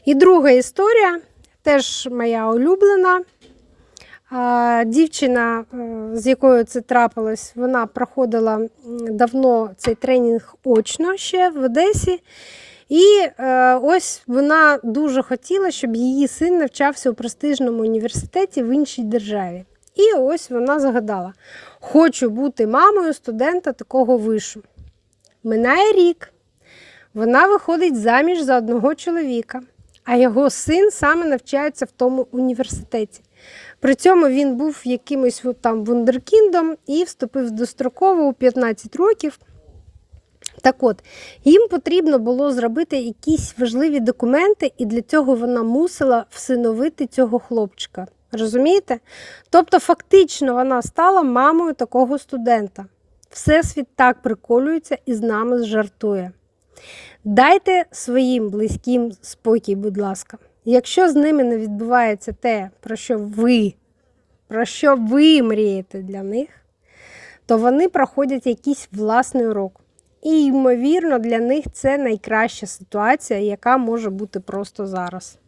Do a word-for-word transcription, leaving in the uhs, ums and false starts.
І друга історія, теж моя улюблена. Дівчина, з якою це трапилось, вона проходила давно цей тренінг очно ще в Одесі. І е, ось вона дуже хотіла, щоб її син навчався у престижному університеті в іншій державі. І ось вона загадала: хочу бути мамою студента такого вишу. Минає рік, вона виходить заміж за одного чоловіка, а його син саме навчається в тому університеті. При цьому він був якимось там вундеркіндом і вступив достроково у п'ятнадцять років. Так от, їм потрібно було зробити якісь важливі документи, і для цього вона мусила всиновити цього хлопчика. Розумієте? Тобто, фактично, вона стала мамою такого студента. Всесвіт так приколюється і з нами жартує. Дайте своїм близьким спокій, будь ласка. Якщо з ними не відбувається те, про що ви, про що ви мрієте для них, то вони проходять якийсь власний урок. І, ймовірно, для них це найкраща ситуація, яка може бути просто зараз.